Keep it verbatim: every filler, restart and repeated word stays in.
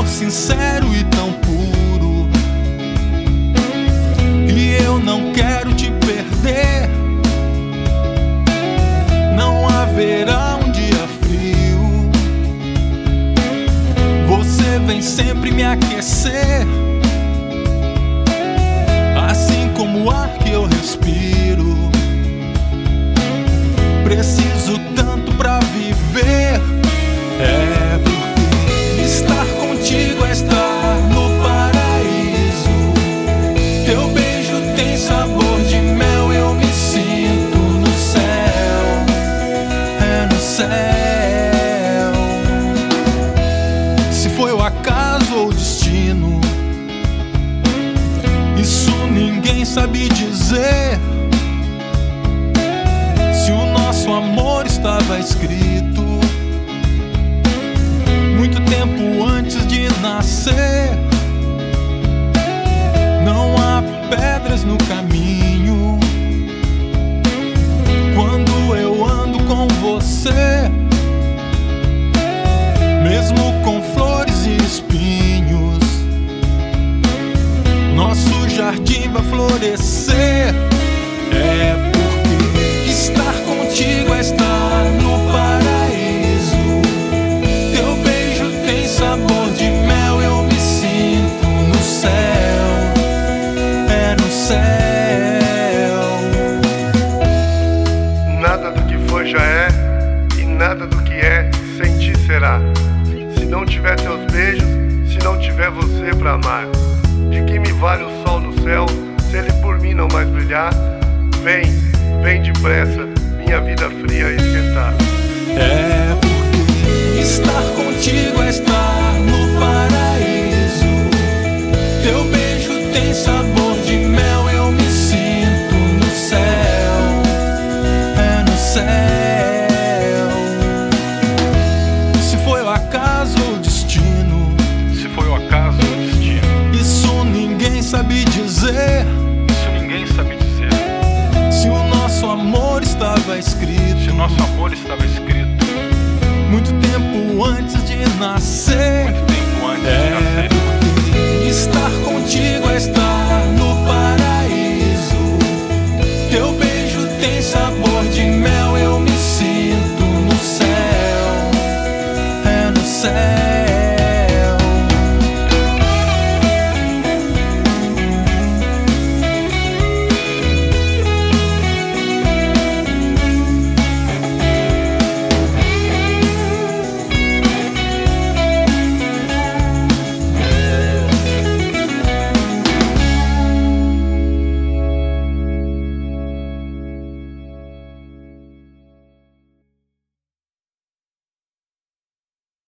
amor sincero e tão puro. E eu não quero te perder. Não haverá um dia frio. Você vem sempre me aquecer, assim como o ar que eu respiro. Preciso tanto pra viver. É porque estar contigo é estar no paraíso. Teu beijo tem sabor de mel, eu me sinto no céu. É no céu. Se foi o acaso ou o destino, isso ninguém sabe dizer. Se o nosso amor estava escrito muito tempo antes de nascer. Não há pedras no caminho quando eu ando com você. Mesmo com flores e espinhos, nosso jardim vai florescer. É porque estar contigo é estar no paraíso. Teu beijo tem sabor de mel, eu me sinto no céu. É no céu. Nada do que foi já é, e nada do que é sem ti será. Se não tiver teus beijos, se não tiver você pra amar, de que me vale o sol no céu, se ele por mim não mais brilhar? Vem, vem depressa, minha vida fria esquentar. É porque estar contigo é estar no paraíso. Teu beijo tem sabor de mel, eu me sinto no céu. É no céu. Se foi o acaso ou o destino, Se foi o acaso ou o destino, isso ninguém sabe dizer. isso ninguém sabe dizer. Se o nosso amor estava escrito Se o nosso amor estava escrito muito tempo antes de nascer. muito tempo antes de É